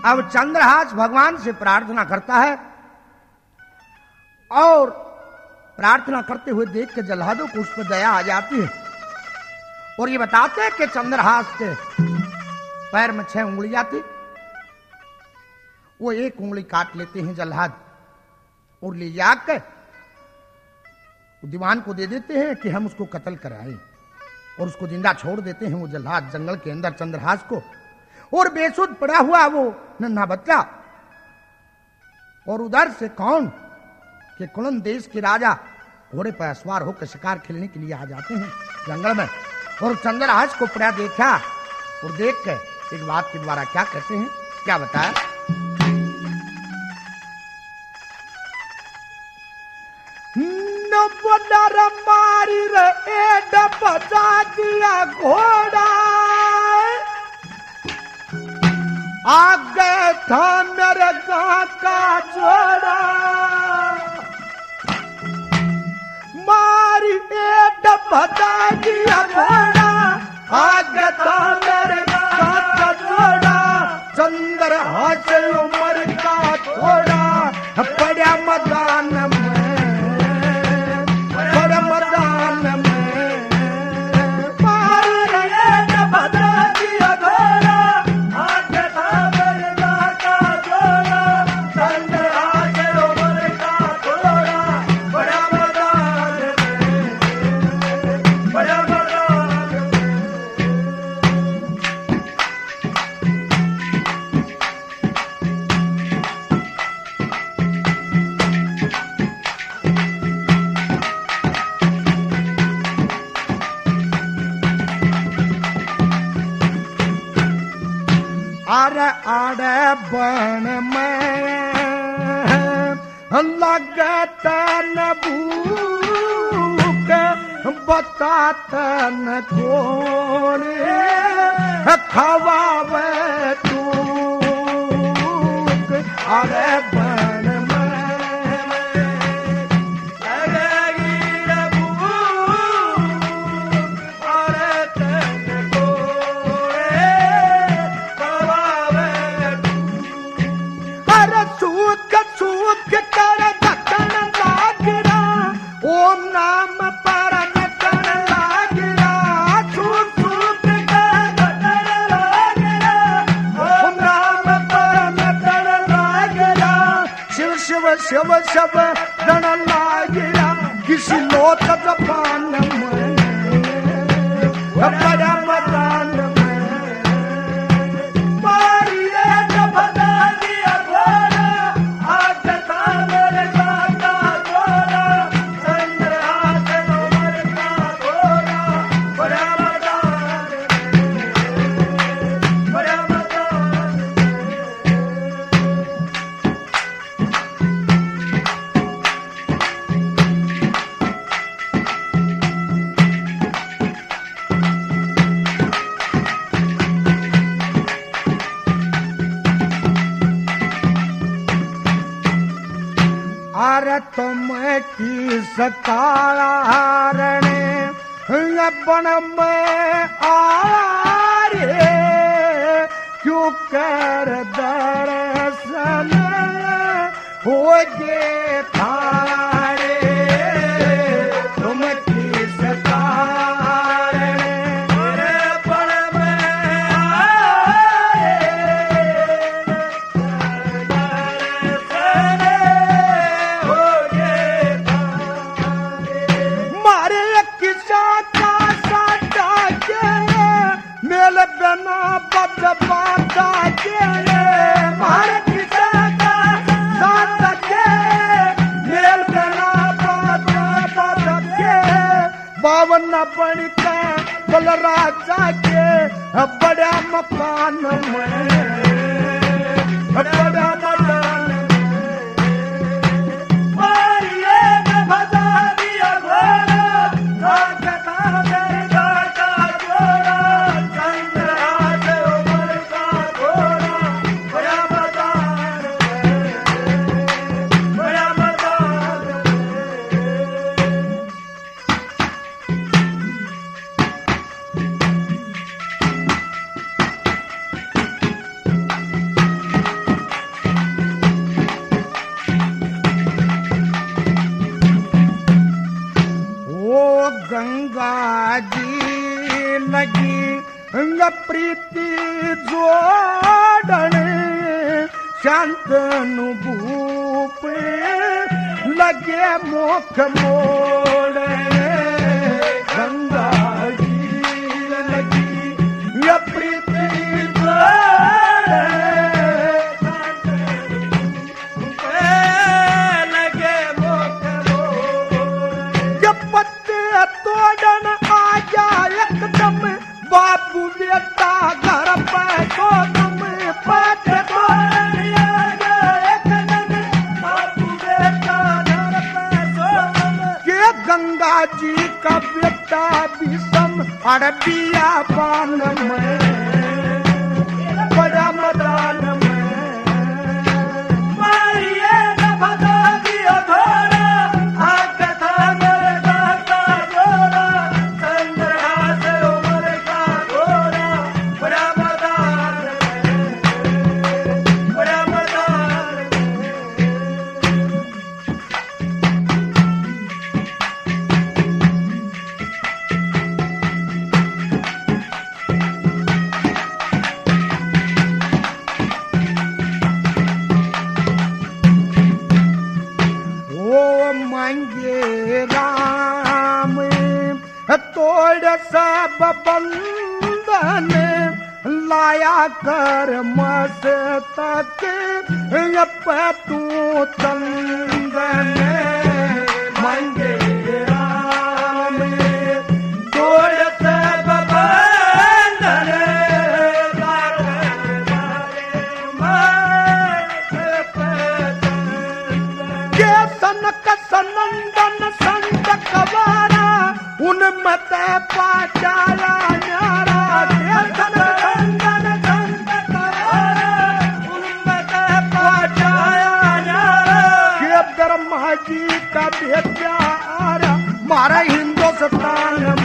अब चंद्रहास भगवान से प्रार्थना करता है और प्रार्थना करते हुए देख के जल्लादों को उस पर दया आ जाती है और ये बताते हैं कि चंद्रहास के पैर में 6 उंगलियां थी। वो 1 उंगली काट लेते हैं जल्लाद और ले जाकर दीवान को दे देते हैं कि हम उसको कत्ल कराएं और उसको जिंदा छोड़ देते हैं वो जल्लाद जंगल के अंदर चंद्रहास को। और बेसुध पड़ा हुआ वो नन्हा बच्चा और उधर से कौन कि कुलन देश के राजा घोड़े पर सवार होकर शिकार खेलने के लिए आ जाते हैं जंगल में। और चंद्रहास को पड़ा देखा और देख के एक बात के द्वारा क्या कहते हैं, क्या बताया, मारी रे बचा दिया घोड़ा आगे था मेरे गांव का जोड़ा मारी बचा दिया घोड़ा आगे था मेरे गांव का जोड़ा चंद्रहास उम्र का थोड़ा पड़ा मैदान में आड़े बन में लगता न भूख बताता न कौन खवावे तू आड़े बन शिव शिव रण लागिरा किसी लोक जपान में बड़ा मैदान में मारिए बता दिया घोड़ा आज था मेरे गाता घोड़ा चंद्रहास उम्र का घोड़ा बड़ा मैदान बड़ा मैदान। अरे तुम किस कारण बन में आ रे क्यों कर दर्शन हो गे थारे तुम किस कारण बन में बना बद बाता के भारत का साथ के मेल बना बद बाता के बावन बन के बल राजा के बड़ा मकान में बड़ा मकान शांतनु भूप लगे मोख मोड़े गंगा जी लगी ये पृथ्वी लगे मोख जब पत्ते तोड़न आ जाए एकदम बाबू बेटा घर पे तो तुम पत्ते गंगा जी का बेटा विषम अरबिया पान में बड़ा मदान में मारिए न भगा दिया घोड़ा आग था मेरे दाता जोड़ा चंद्रहास उमर का घोड़ा बड़ा मदान में बड़ा मदान मांगे राम तोड़ सब बंधन लाया कर मस्तक तू चंदन मांगे राम तोड़ सब बंधन सनक सनंदन संत कवारा उनमत पाचाला न्यारा सनंदन संत कवारा उनमत पाचाला न्यारा के ब्रह्मा जी का बेटा आरा मारा हिंदुस्तान